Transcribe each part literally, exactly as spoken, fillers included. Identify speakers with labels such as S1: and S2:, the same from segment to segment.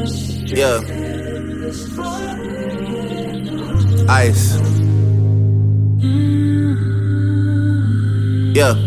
S1: Yeah. Ice. Yeah.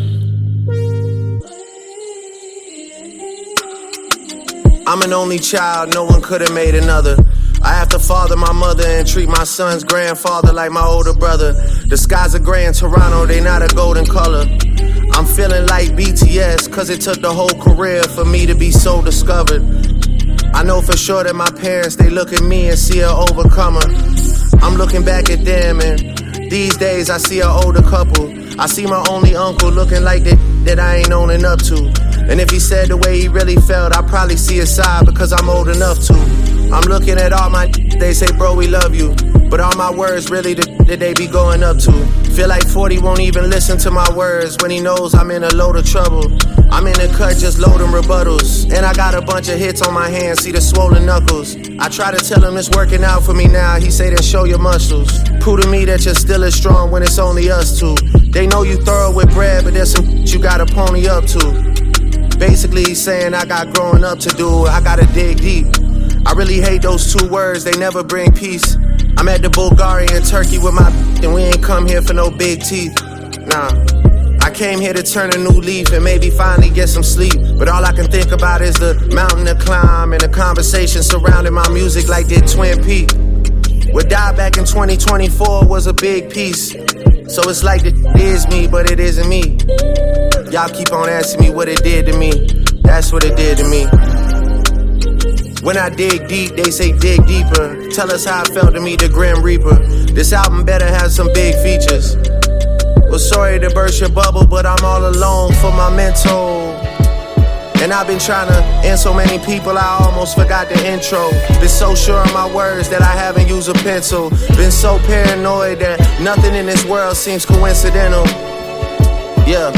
S1: I'm an only child, no one could have made another. I have to father my mother and treat my son's grandfather like my older brother. The skies are gray in Toronto, they not a golden color. I'm feeling like B T S, cause it took the whole career for me to be so discovered. I know for sure that my parents, they look at me and see an overcomer. I'm looking back at them and these days I see an older couple. I see my only uncle looking like that that I ain't owning up to. And if he said the way he really felt, I probably see his side because I'm old enough to. I'm looking at all my they say, bro, we love you. But all my words really the that they be going up to. Feel like forty won't even listen to my words when he knows I'm in a load of trouble. I'm in the cut just loading rebuttals. And I got a bunch of hits on my hands, see the swollen knuckles. I try to tell him it's working out for me now. He say then show your muscles. Prove to me that you're still as strong when it's only us two. They know you thorough with bread, but there's some you gotta pony up to. Basically he's saying I got growing up to do. I gotta dig deep. I really hate those two words, they never bring peace. I'm at the Bulgaria and Turkey with my and we ain't come here for no big teeth. Nah, I came here to turn a new leaf and maybe finally get some sleep. But all I can think about is the mountain to climb and the conversation surrounding my music like did Twin Peaks. What died back in twenty twenty-four was a big piece. So it's like it is me, but it isn't me. Y'all keep on asking me what it did to me. That's what it did to me. When I dig deep, they say dig deeper. Tell us how it felt to meet the Grim Reaper. This album better have some big features. Well, sorry to burst your bubble, but I'm all alone for my mental. And I've been trying to end so many people, I almost forgot the intro. Been so sure of my words that I haven't used a pencil. Been so paranoid that nothing in this world seems coincidental. Yeah.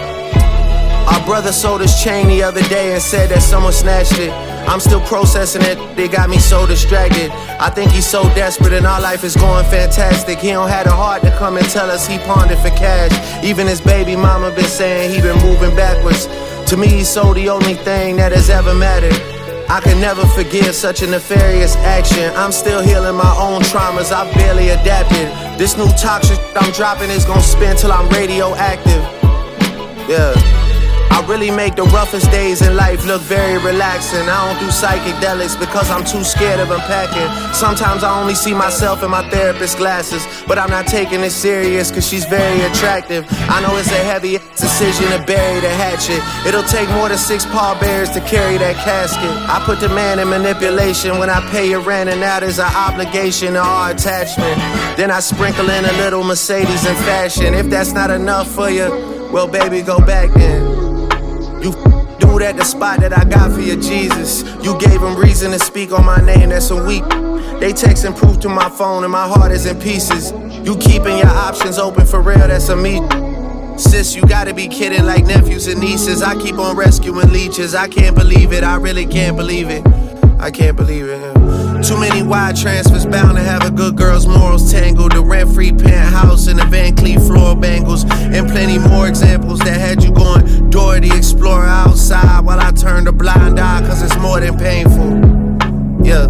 S1: Our brother sold his chain the other day and said that someone snatched it. I'm still processing it, they got me so distracted. I think he's so desperate and our life is going fantastic. He don't have the heart to come and tell us he pawned it for cash. Even his baby mama been saying he been moving backwards. To me he's so the only thing that has ever mattered. I can never forgive such a nefarious action. I'm still healing my own traumas, I've barely adapted. This new toxic I'm dropping is gonna spin till I'm radioactive. Yeah. I really make the roughest days in life look very relaxing. I don't do psychedelics because I'm too scared of unpacking. Sometimes I only see myself in my therapist's glasses, but I'm not taking it serious cause she's very attractive. I know it's a heavy decision to bury the hatchet. It'll take more than six pallbearers to carry that casket. I put the man in manipulation when I pay your rent, and that is an obligation to our attachment. Then I sprinkle in a little Mercedes in fashion. If that's not enough for you, well baby, go back then. You do that the spot that I got for your Jesus. You gave him reason to speak on my name, that's a week. They texting proof to my phone and my heart is in pieces. You keeping your options open for real, that's a me. Sis, you gotta be kidding, like nephews and nieces. I keep on rescuing leeches, I can't believe it, I really can't believe it. I can't believe it. Too many wide transfers, bound to have a good girl's morals tangled. The rent-free penthouse and the Van Cleef floral bangles. And plenty more examples that had you going Dora the Explorer outside while I turned a blind eye cause it's more than painful. Yeah.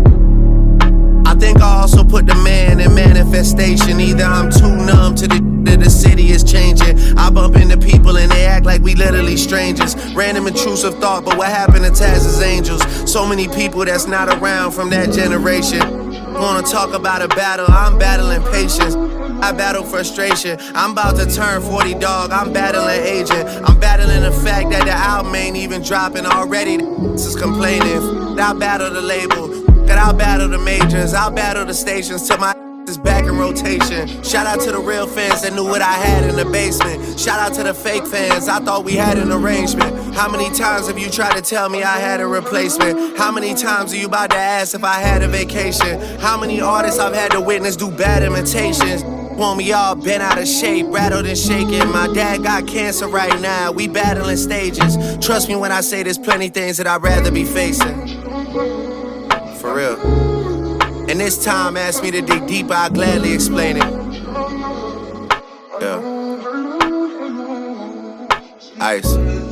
S1: I think I also put the man in manifestation. Either I'm too numb to the that the city is changing. I bump into people and they act like we literally strangers. Random intrusive thought, but what happened to Taz's Angels? So many people that's not around from that generation. Wanna talk about a battle, I'm battling patience. I battle frustration. I'm about to turn forty, dog, I'm battling aging. I'm battling the fact that the album ain't even dropping already. This is complaining. I'll battle the label, I'll battle the majors, I'll battle the stations till my is back in rotation. Shout out to the real fans that knew what I had in the basement. Shout out to the fake fans, I thought we had an arrangement. How many times have you tried to tell me I had a replacement? How many times are you about to ask if I had a vacation? How many artists I've had to witness do bad imitations? Want me all bent out of shape, rattled and shaking. My dad got cancer right now, we battling stages. Trust me when I say there's plenty things that I'd rather be facing. For real. And this time, ask me to dig deeper, I'll gladly explain it. Yeah. Ice.